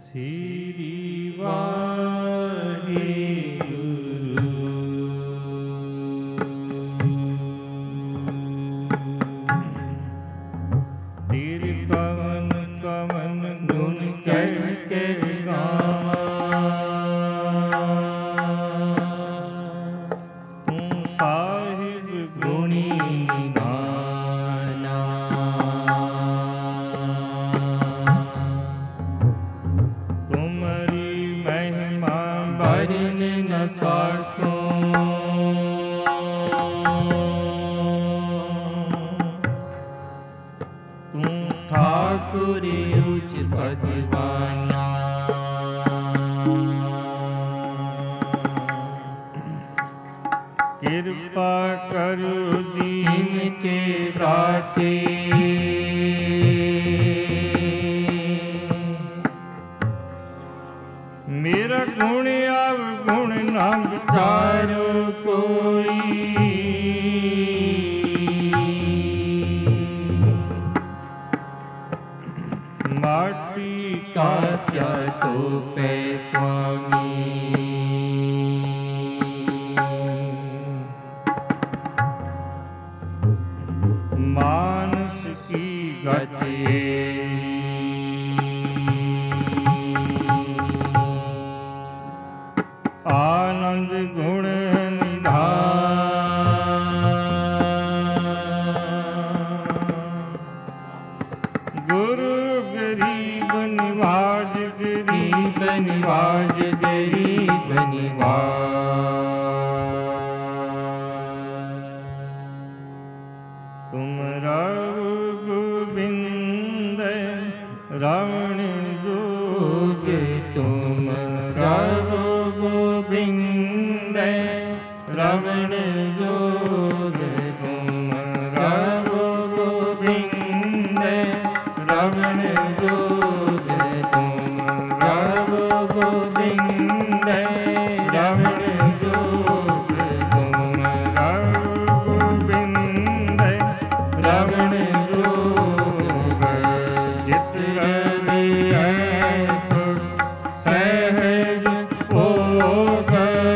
श्री वाहे तेरे पवन कवन गुण कर गावा तू साहिब गुणी गाना तुम्हारी महिमा बरन न सको तू ठाकुर उच्च भगवाना कृपा करो दीन के दाते मेरा गुण अवगुण न विचारो कोई माटी का क्या तो पे स्वामी मानस की गति आनंद गुण निधान गुरु गरीब निवाज गरीब निवाज गरीब निवाज तुम राव गोविंद रावण जोग तुम राव गोविंद रावण जोग तुम राव गोविंद रावण जोग तुम राव गोविंद रावण जोग तुम राव गोविंद रावण जोग जित रवि ऐसो सहज भोग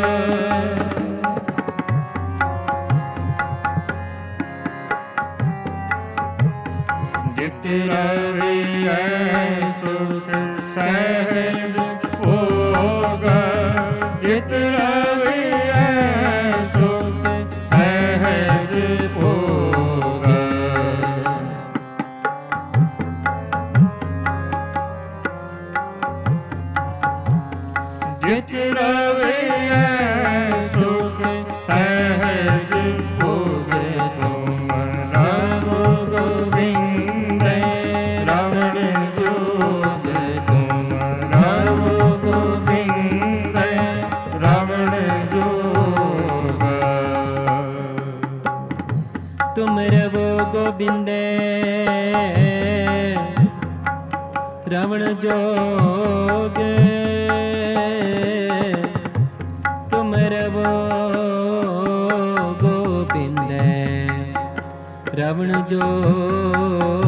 जित रवि ऐसो सहज भोग जित रवि ऐसो सहज भोग जित रवि ऐसो सहज भोग तुम राव गोविंद रावण जोग तुम राव गोविंद रावण जोग तुम रवो गोविंद रावण जोग तुम रवो गोविंद रावण जोग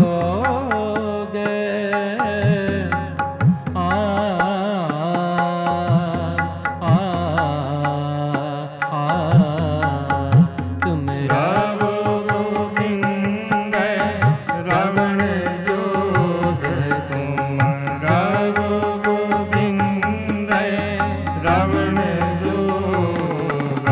तुम रावो गोविंद रावण जोग तुम रावो गोविंद रावण जोग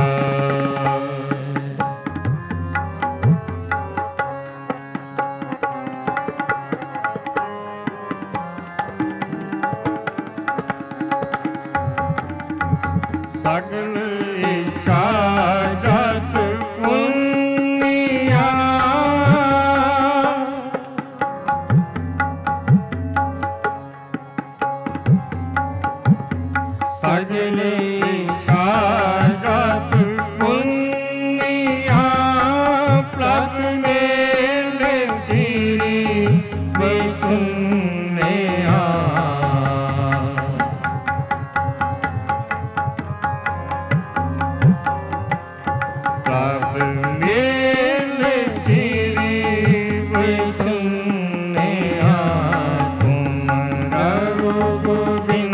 सकल इच्छा जत पुनिया सकल इच्छा जत पुनिया प्लब मेरे श्री विष्णु गोविंद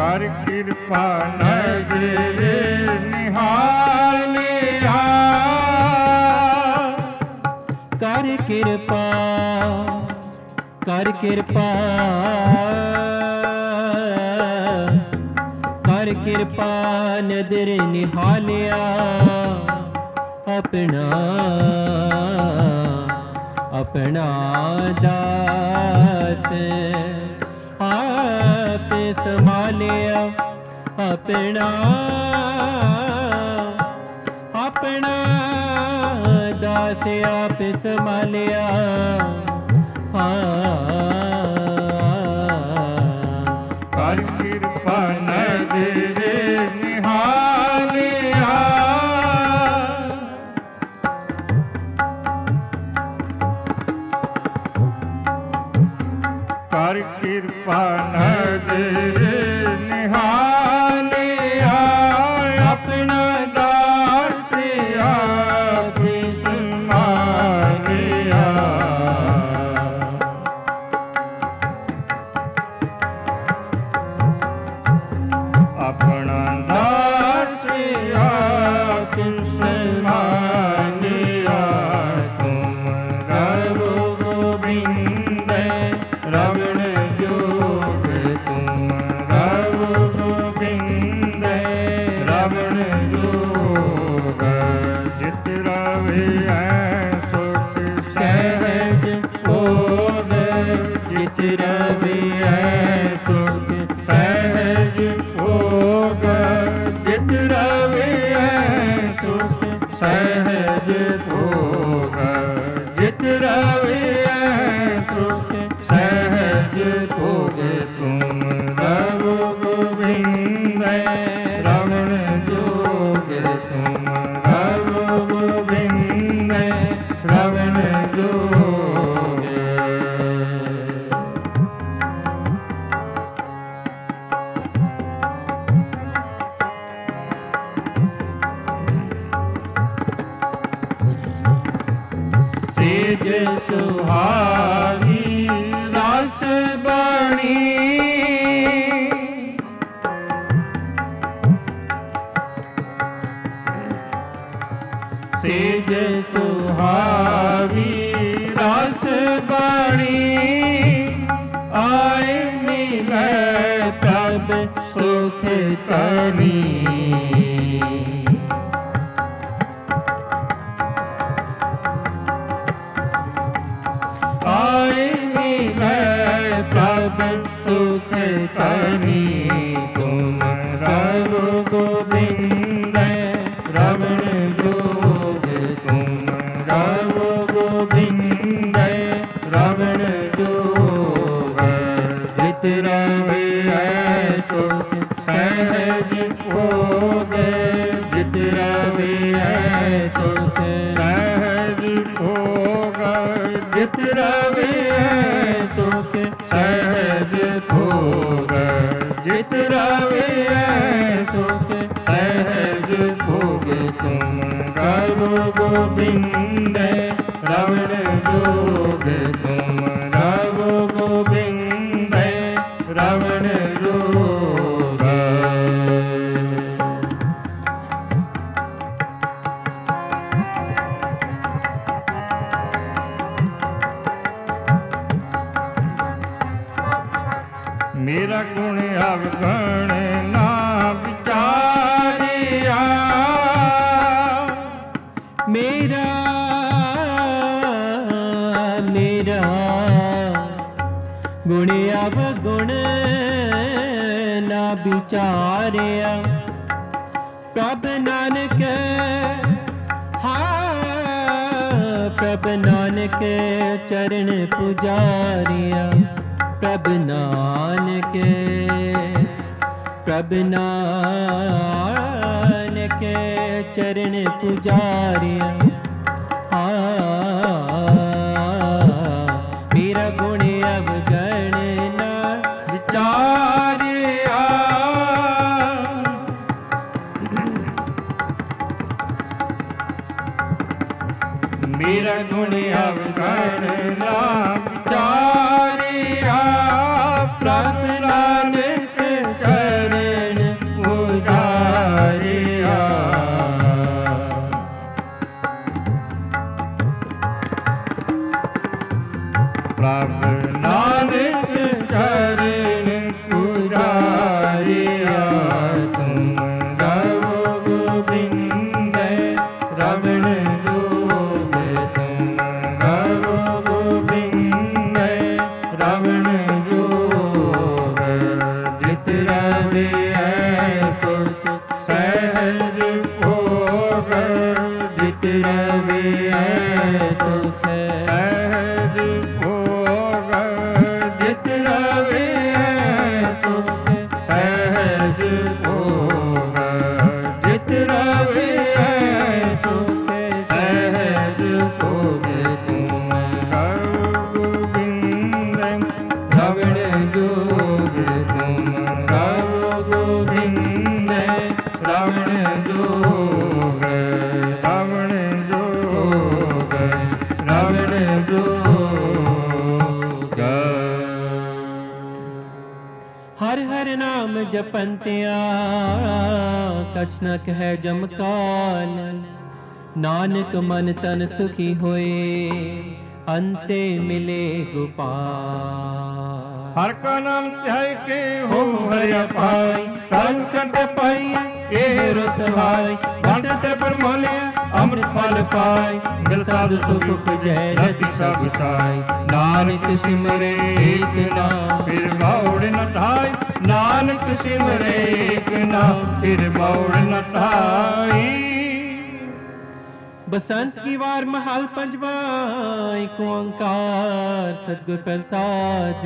कर कृपा नजर निहालिया, कर कृपा कर कृपा कर कृपा नदर निहालिया, अपना अपना दास आप संभालिया, अपना अपना दास आप संभालिया। कर कृपा नजर निहालिया, कर कृपा नजर निहालिया, अपना दास आप संभालिया। अपना दास आप संभालिया, तुम रघु गोविंद रमण जोग, तुम रघु गोविंद रमण जोग। जित रवि सुख सहज भोग, जित रवि सुख सहज भोग, जित रवि सुख सहज भोग, जित रवि सुख सहज भोग। तुम रघु गोविंद रमण जोग, तुम रघु गोविंद रमण जोग। सेज सुहागी रस बणी, सेज सुहागी रस बणी, आए मिले तब सुख करी। आए मिले तब सुख करी, तुम रघु गोविंद रमण जोग, तुम रघु गोविंद रमण जोग। जित रवि सुख सहज भोग, जित रवि सुख सहज भोग, जित रवि सुख सहज भोग, जित रवि सुख सहज भोग। तुम रघु गोविंद रमण जोग, तुम रघु गोविंद रमण जोग। मेरा गुण अवगुण ना विचारिया, मेरा मेरा गुण अवगुण ना विचारिया, प्रभु नानक प्रभु नानक चरण पुजारिया, प्रभु नानक चरण पुजारिया। मेरा गुण अवगुण ना विचारिया, मेरा गुण अवगुण ना विचारिया, प्रभु नानक चरण सुख सहज भोग जित रवे सुख सहज भोग तुम गोविंद रावण जोग तुम गोविंद रावण जोग रावण जोग रावण जोग। हर हर नाम जपंतिया कछ न कह जमकाल नानक मन तन सुखी होए अंते मिले गोपाल। हर का नाम ध्याय के हो हरिया पाई कर्म करते पाई के रसवाई बांटते पर मोले अमृत फल पाई मिल साधु सुख उपजय रति सब साई। नानक सिमरे एक नाम फिर बाउड़ न ढाई नानक सिमरे एक नाम फिर बाउड़ न ढाई। बसंत की वार महल पंजवा एक ओंकार सतगुर प्रसाद।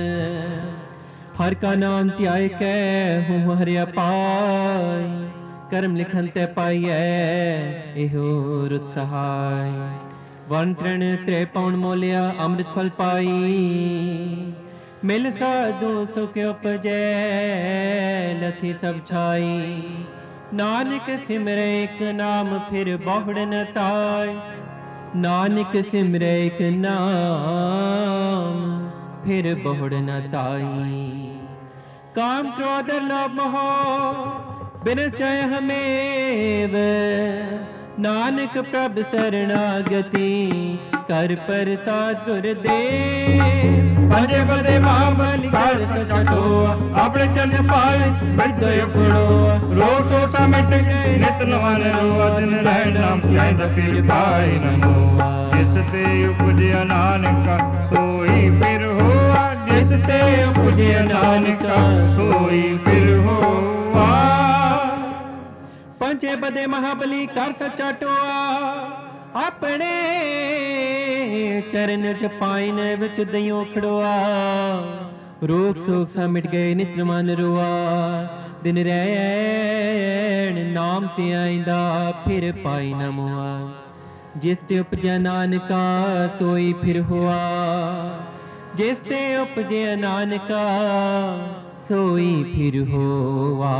हर का नाम त्याय कै हूँ हरिया पाई कर्म लिखन ते पाइए एहो रुत सहाय। वन तृण त्रे पौन मोलिया अमृत फल पाई मिल साधु सुख उपजै लथी सब छाई। नानक सिमरे एक नाम फिर बहुड़ न ताय नानक सिमरे एक नाम फिर बहुड़ न ताई। काम क्रोध लोभ मोह बिनचय हमेव नानक प्रभ शरणागति कर प्रसाद गुरुदेव। पंजे बदे महाबली कर चटोआ अपने चरण पाए बड़े फड़ोआ रोग सोसा मिट गए नित नवन रोआ दिन रह नाम ध्यान फिर पाए नमो। जिस ते उपजया नानका सोई फिर हुआ जिस ते उपजया नानका सोई फिर हुआ। पंजे बदे महाबली कर सच्चा टोआ अपने चरण जपाइन विच दइयों खड़ोआ। रोग सोग सा मिट गए नित मन रोआ दिन रैण नाम ते आइंदा फिर पाई न मोआ। जिस ते उपजया नानका सोई फिर हुआ जिस ते उपजया नानका सोई फिर हुआ।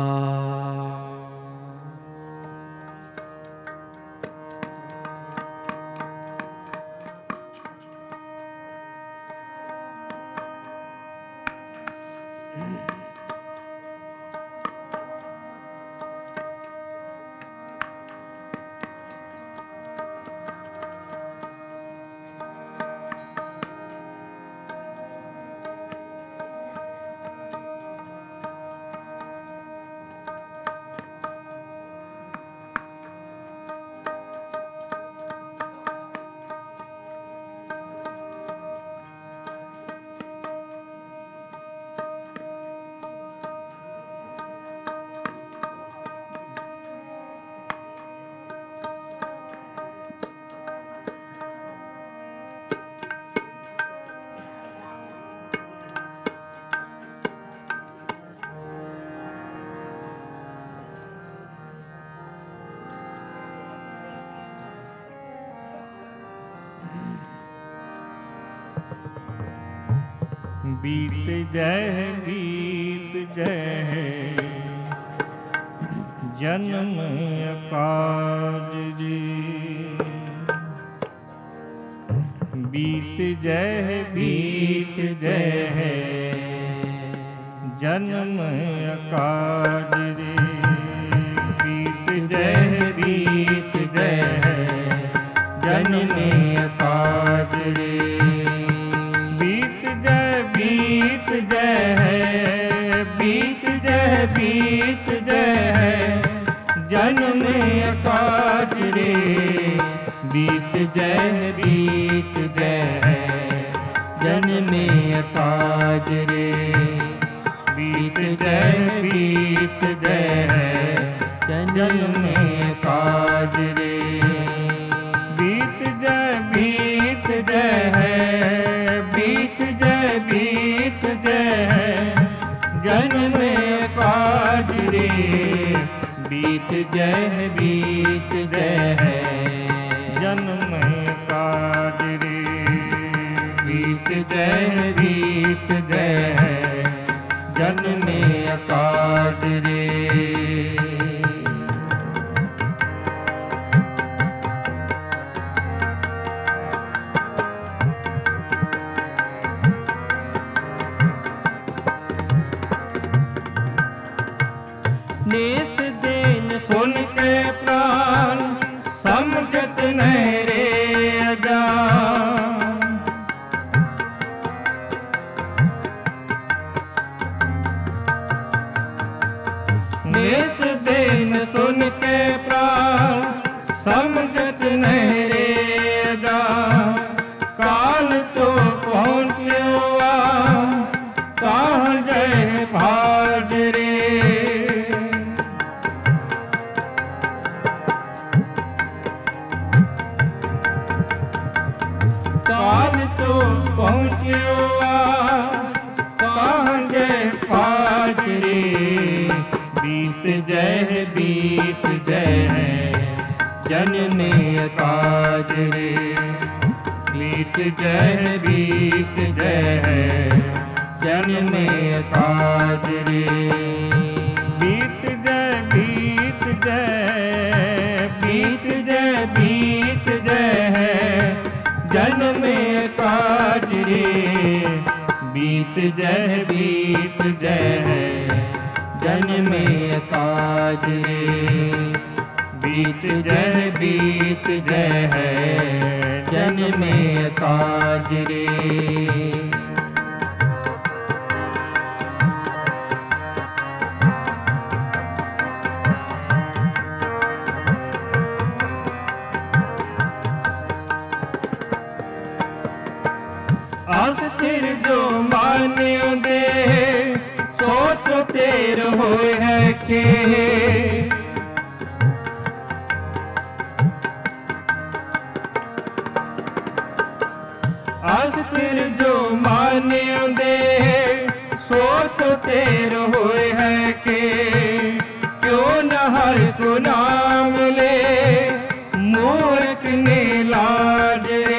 बीत जय जन्म अकाज जी। बीत जय जन्म अकाज रे। बीत जय जन्म अकाज रे। बीत जय जन्म अकाज रे। बीत जय जन्म अकाज रे। बीत जय जन्म अकाज रे। बीत जय बीत जय है जन्म काज रे। बीत जय है जन्म काज रे। नेस देन सुन के प्राण समझत नहीं रे अजान। नेस देन सुन के प्राण समझत नहीं रे अजान। काल तो पहुँच्यो कहाँ जय भाज रे। काल तो पहुँच्यो कहाँ जय भाज रे। बीत जय है जन्म काज रे। बीत जय है जन्म काज रे। बीत जय है जन्म काज रे। बीत जय है जन्म काज रे। बीत जय है जन्म काज रे। अस्थिर जो मान्यो दे सो तो तेर होए है खे। अस्थिर जो मान्यो दे सो तो तेर होए है के। क्यों न हर को नाम ले मूर्ख ने लाज रे।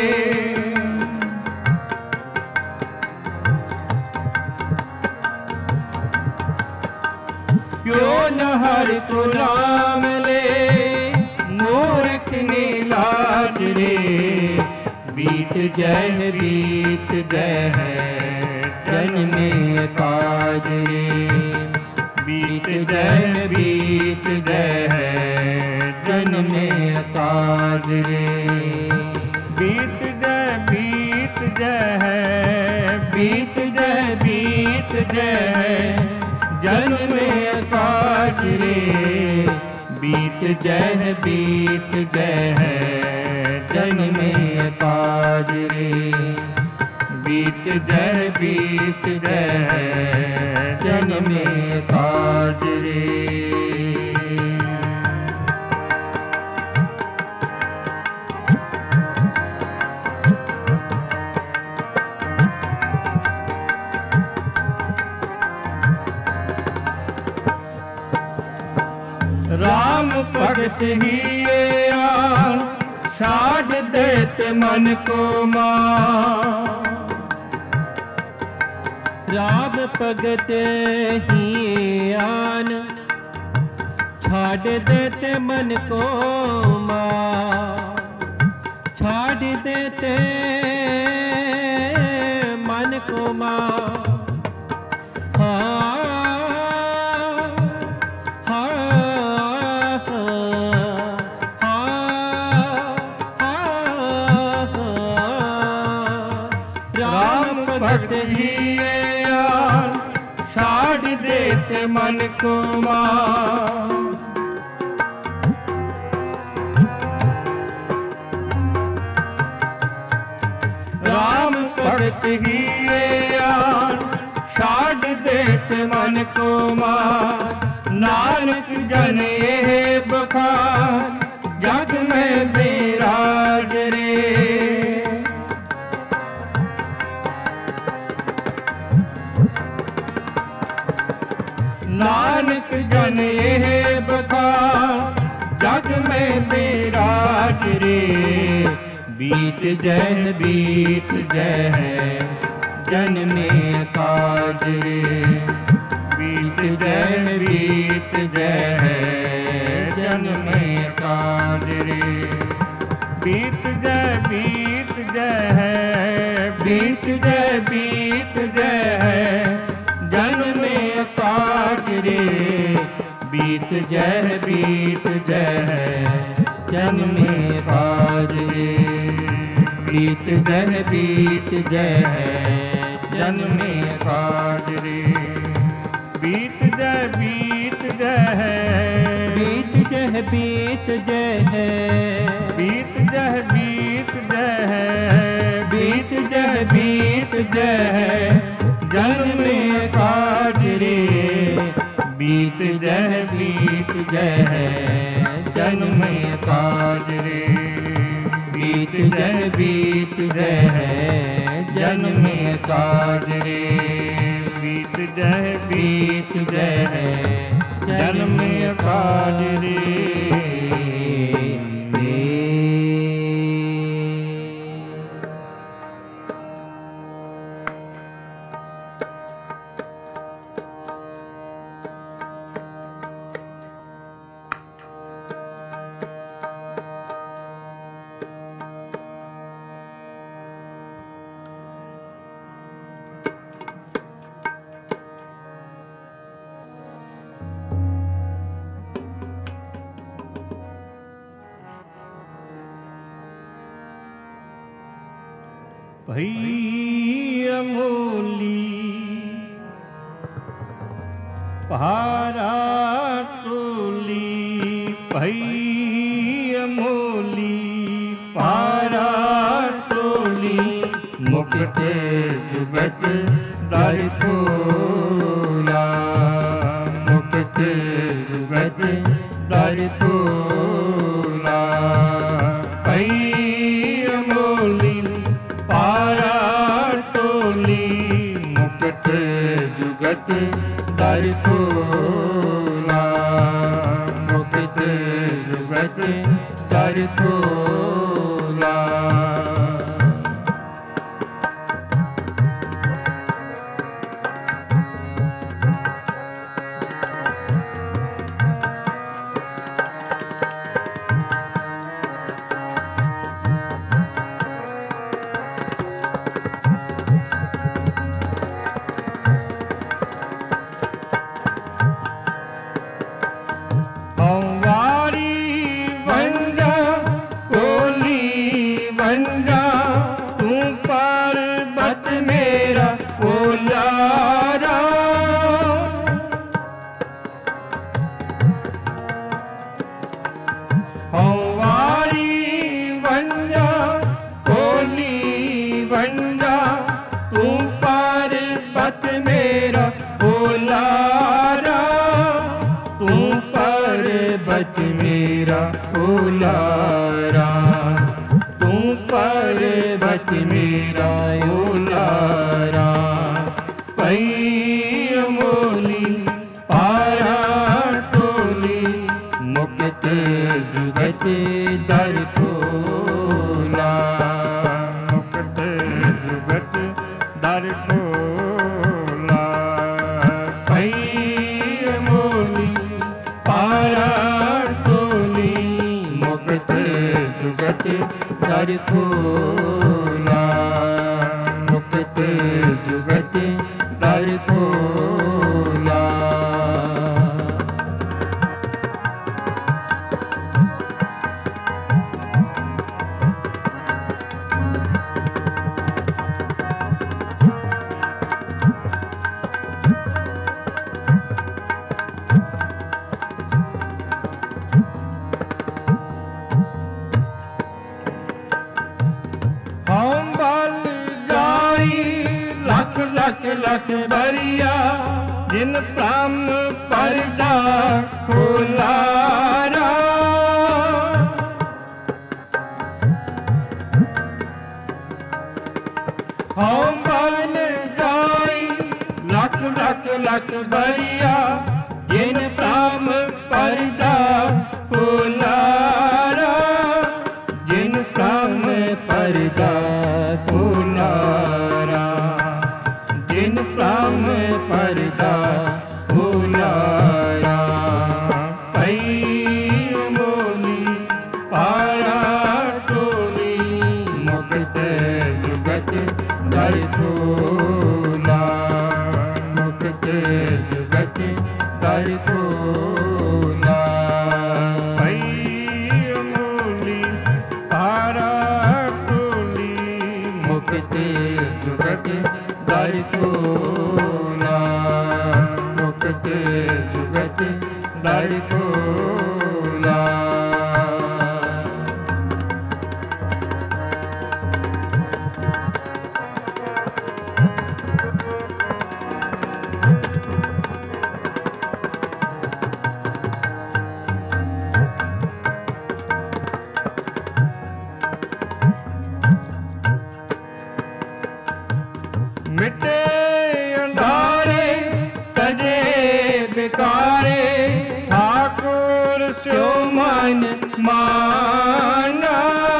क्यों न हर को नाम ले मूर्ख ने लाज रे। बीत जय है जन्म काज रे। बीत जय है जन्म काज रे। बीत जय है जन्म काज रे। बीत जय है जन्म काज रे। बीत जय है जन्म काज रे। राम भगत ही आन साध देते मन को मान। राम भगत ही आन छाड़ देते मन को मां। छाड़ देते मन को मां। भक्त ही साध देते मन को मां। राम भक्त ही साध देते मन को मां। नानक जन ये बखान जग में विराज रे। नानक जन ये बखान जग में विराज रे। बीत जय बीत जय है जन में काज रे। बीत जय है जन में काज रे। बीत जय है बीत जय है जन में काज रे। बीत जय है जन में काज रे। बीत जय है जन में काज रे। बीत जय है बीत जय है बीत जय है बीत जय है जन में काज रे। बीत जय है जन में काज रे। बीत जय है जन में काज रे। बीत जय है जन में काज रे। भई अमोली पहारा टोली। भई अमोली पहारा टोली। मुकुट जुगत दर खोला। मुकुट जुगत दर खोला। भई अमोली पारा टोली। मुकुट जुगत दर खोला। मुकुट जुगत दर खोला। जिन प्राम परदा पुलारा, जिन प्राम परदा पुलारा, जिन प्राम परदा पुलारा। दर खोला, मुक्त जुगत दर खोला। मूली तारा टोली, मुक्त जुगत दर खोला, मुक्त जुगत दर खोला। मिटे अंधारे तजे बिकारे, ठाकुर स्यो मन माना।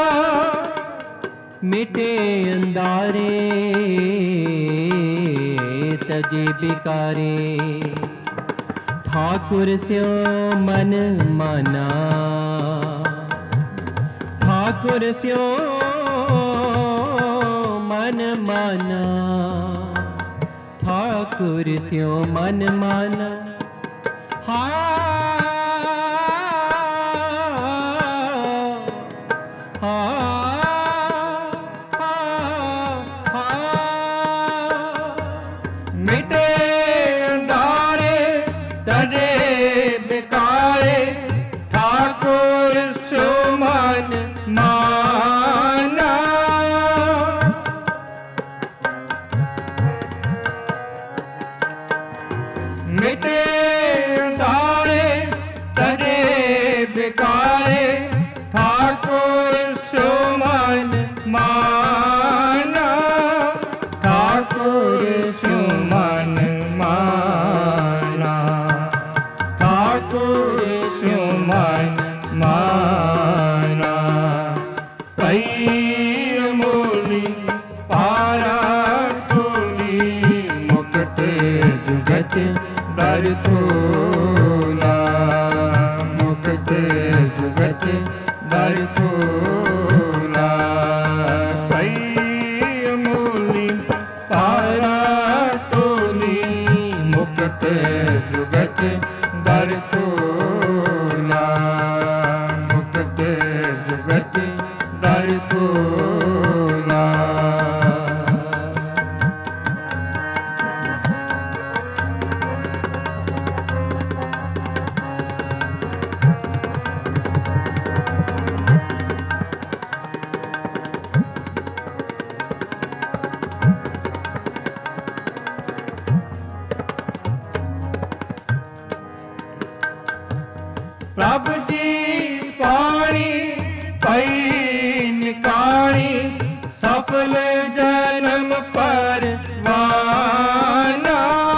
मिटे अंधारे तजे बिकारे, ठाकुर स्यो मन माना। ठाकुर स्यो मन माना, ठाकुर स्यो मन माना। हा हा हा, मिटे अंधारे तजे बिकारे, ठाकुर स्यो मन माना। मिटे अंधारे तजे बिकारे, ठाकुर स्यो मन माना। ठाकुर स्यो मन माना, ठाकुर स्यो मन माना। कई मूली पारा टोली, मुक्त जुगत दर खोला, मुक्त जुगत दर खोला। कई मूली पारा टोली, मुक्त जुगत दर खोला, मुक्त जुगत दर खोला। प्रभु जी पानी पई निकाणी, सफल जन्म परवाना।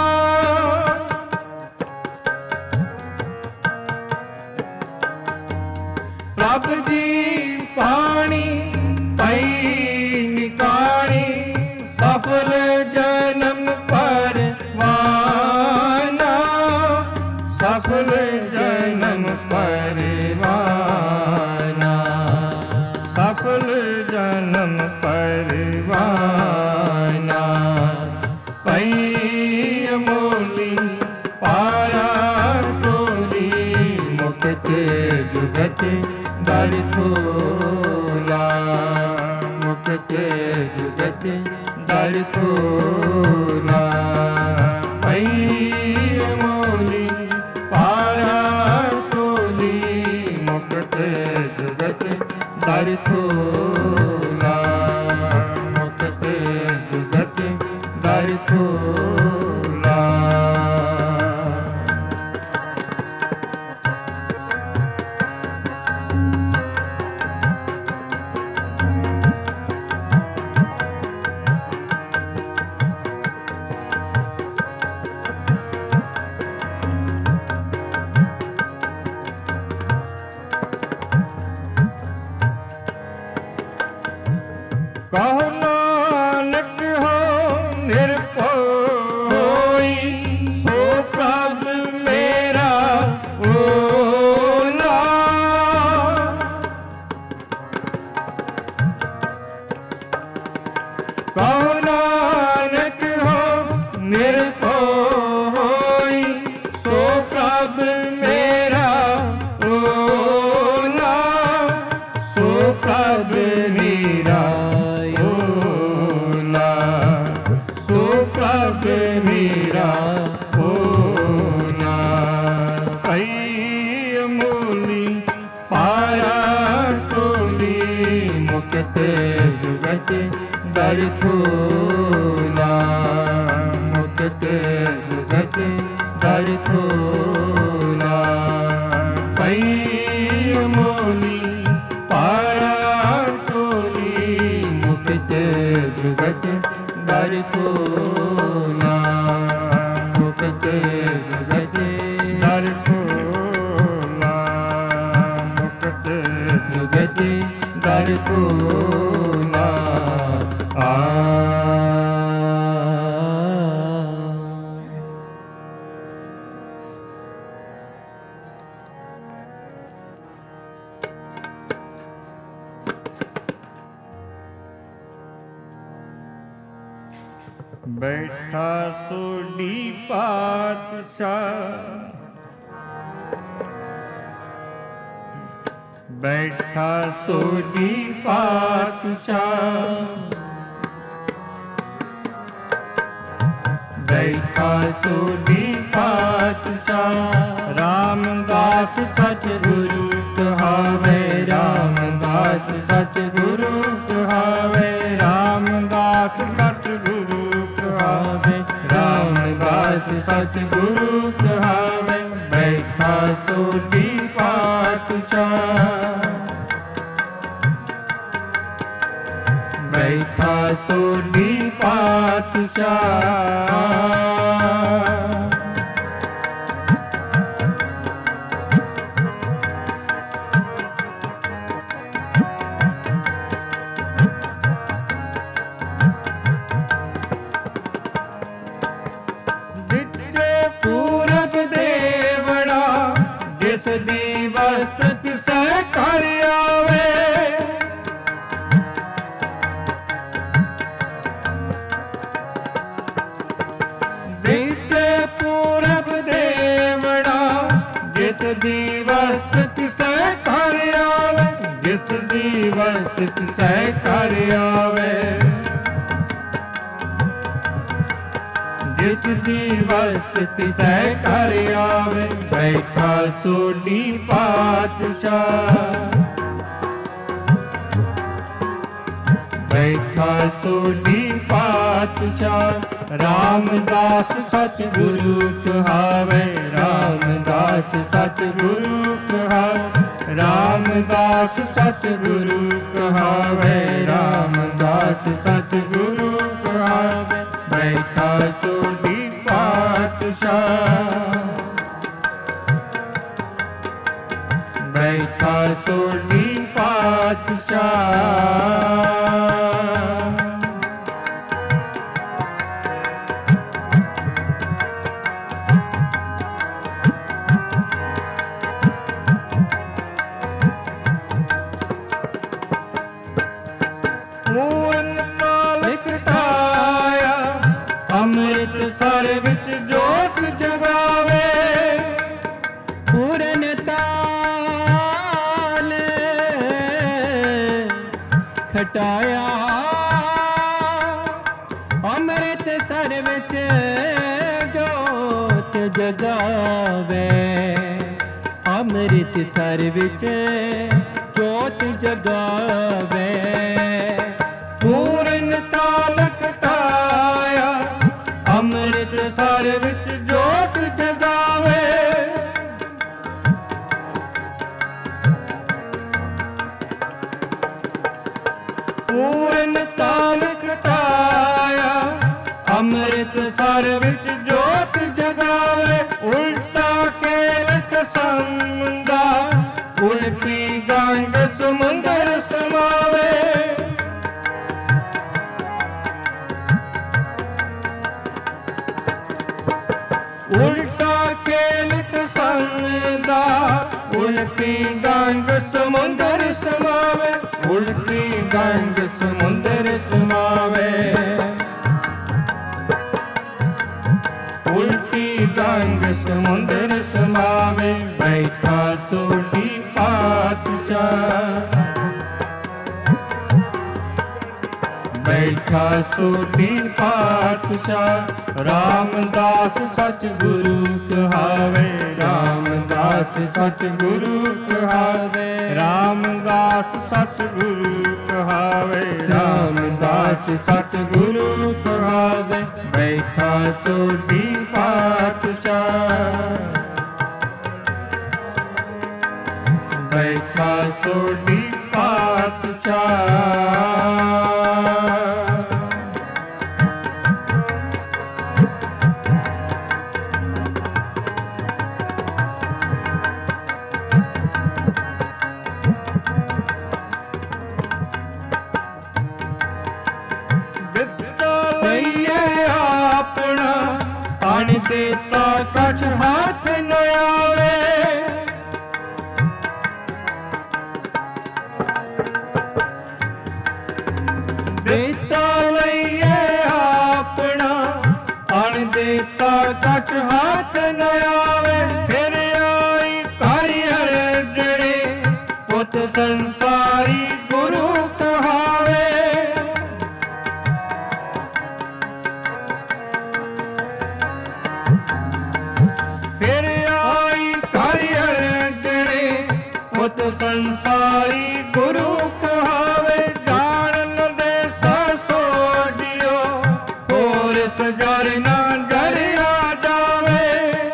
प्रभु जी पानी पई निकाणी, सफल जन्म परवाना। सफल जन्म परवाना, सफल जन्म परवाना। पई मूली पारा टोली, मुक्त जुगत दर खोला, मुक्त जुगत दर खोला। पई मूली पारा टोली, मुक्त जुगत दर खोला, मुक्त जुगत दर खोला। ਮੇਰਾ ਹੋਣਾ। ਭਈ ਅਮੋਲੀ ਪਾਰਾ ਟੋਲੀ ਮੁਕਤ ਜੁਗਤ ਦਰ ਖੋਲਾ, ਮੁਕਤ ਜੁਗਤ ਦਰ ਖੋਲਾ। ਭਈ ਅਮੋਲੀ ਪਾਰਾ ਟੋਲੀ ਮੁਕਤ ਜੁਗਤ ਦਰ ਖੋਲਾ, ਮੁਕਤ ਜੁਗਤ ਦਰ ਖੋਲਾ, ਮੁਕਤ ਜੁਗਤ ਦਰ ਖੋਲਾ। ਬੈਠਾ ਸੋਢੀ ਪਾਤਸ਼ਾਹ, ਬੈਠਾ ਸੋਢੀ ਪਾਤਸ਼ਾਹ, ਬੈਠਾ ਸੋਢੀ ਪਾਤਸ਼ਾਹ। ਰਾਮਦਾਸ ਸਤਿਗੁਰੂ ਕਹਾਵੇ, ਰਾਮਦਾਸ ਸਤਿਗੁਰੂ ਕਹਾਵੇ, ਰਾਮਦਾਸ ਸਤਿਗੁਰੂ ਕਹਾਵੇ, ਰਾਮਦਾਸ ਸਤਿਗੁਰੂ ਕਹਾਵੇ। ਬੈਠਾ ਸੋਢੀ ਪਾਤਸ਼ਾਹ, ਬੈਠਾ ਸੋਢੀ ਪਾਤਸ਼ਾਹ। ਪੂਰਬ ਦੇਵੜਾ ਜਿਸ ਦੀ ਵਸਤ ਤਿਸੈ ਘਰ ਆਵੇ, ਦਿੱਤੇ ਪੂਰਬ ਦੇਵੜਾ ਜਿਸ ਦੀ ਵਸਤ ਤਿਸੈ ਘਰ ਆਵੇ, ਜਿਸ ਦੀ ਵਸਤ ਤਿਸੈ ਘਰ ਆਵੇ, ਜਿਸ ਦੀ ਵਸਤ ਤਿਸੈ ਘਰ ਆਵੇ। ਬੈਠਾ ਸੋਢੀ ਪਾਤਸ਼ਾਹ, ਬੈਠਾ ਸੋਢੀ ਪਾਤਸ਼ਾਹ। ਰਾਮਦਾਸ ਸਤਿਗੁਰੂ ਕਹਾਵੇ, ਰਾਮਦਾਸ ਸਤਿਗੁਰੂ ਕਹਾਵੇ, ਰਾਮਦਾਸ ਸਤਿਗੁਰੂ ਕਹਾਵੇ, ਰਾਮਦਾਸ ਸਤਿਗੁਰੂ ਕਹਾਵੇ। ਬੈਠਾ ਸੋਢੀ ਪਾਤਸ਼ਾਹ, ਬੈਠਾ ਸੋਢੀ ਪਾਤਸ਼ਾਹ। ਪੂਰਨ ਕਾਲ ਘਟਾਇਆ, ਅੰਮ੍ਰਿਤਸਰ ਵਿੱਚ ਜੋਤ ਜਗਾਵੇ। ਪੂਰਨ ਤਾਲ ਖਟਾਇਆ, ਅੰਮ੍ਰਿਤਸਰ ਵਿੱਚ ਜੋਤ ਜਗਾਵੇ, ਅੰਮ੍ਰਿਤਸਰ ਵਿੱਚ ਜੋਤ ਜਗਾਵੇ। ਪੂਰਨ ਤਾਲ ਘਟਾਇਆ, ਅੰਮ੍ਰਿਤਸਰ ਵਿੱਚ ਜੋਤ ਜਗਾਵੇ। ਪੂਰਨ ਤਾਲ ਘਟਾਇਆ, ਅੰਮ੍ਰਿਤਸਰ ਵਿੱਚ ਜੋਤ ਜਗਾਵੇ। ਉਲਟਾ ਕੇਲਟ ਸਮੁੰਦਾ, ਉਲਟੀ ਗੰਗ ਸਮੁੰਦਰ ਸਮਾਵੇ। ਉਲਟਾ ਕੇਲਟ ਸਮੁੰਦਾ, ਉਲਟੀ ਗੰਗ ਸਮੁੰਦਰ ਸਮਾਵੇ, ਉਲਟੀ ਗੰਗ ਸਮੁੰਦਰ ਸਮਾਵੇ, ਉਲਟੀ ਗੰਗ ਸਮੁੰਦਰ ਸਮਾਵੇ। ਬੈਠਾ ਸੋਢੀ ਪਾਤਸ਼ਾਹ, बैठा सोढ़ी पातशाह रामदास सतगुरु कहावे रामदास सतगुरु कहावे रामदास सतगुरु कहावे रामदास सतगुरु कहावे बैठा सोढ़ी पातशाह बैठा सोढ़ी पातशाह देता कछ हाथ न आवे देता लइए अपना अण देता कछ हाथ न आवे फिर आई कारियर जड़े पुत संसारी गुरु कहावे संसारी गुरु कहावे जान दे सोडियो और सजर ना डरिया जावे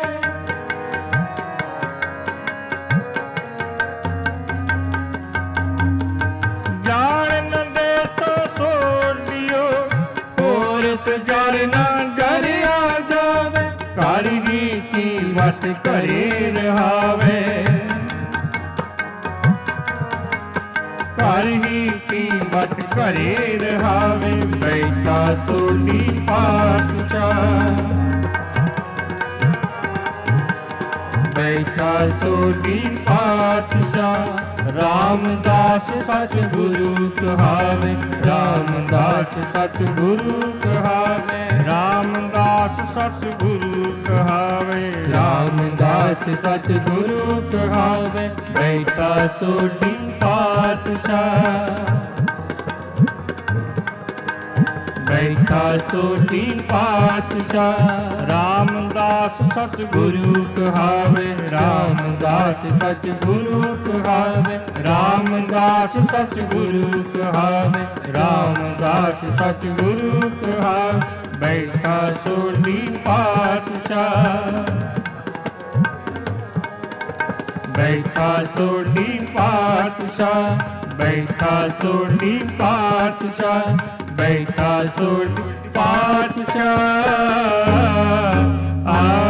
जान दे सोडियो और सजर ना डरिया जावे कारीगी की वट करे रहावे ही कीमत करे रहावे बैठा सोढ़ी पातशाह बैठा सोढ़ी पातशाह रामदास सतगुरु कहावे रामदास सतगुरु कहावे रामदास सतगुरु कहावे रामदास सतगुरु कहावे बैठा सोढ़ी पातशाह बैठा सोढ़ी पातशाह रामदास सतगुरु कहावे रामदास सतगुरु कहावे रामदास सतगुरु कहावे रामदास सतगुरु कहावे बैठा सोढ़ी पातशाह बैठा सोढ़ी पातशाह बैठा सोढ़ी पातशाह बैठा सोढ़ी पातशाह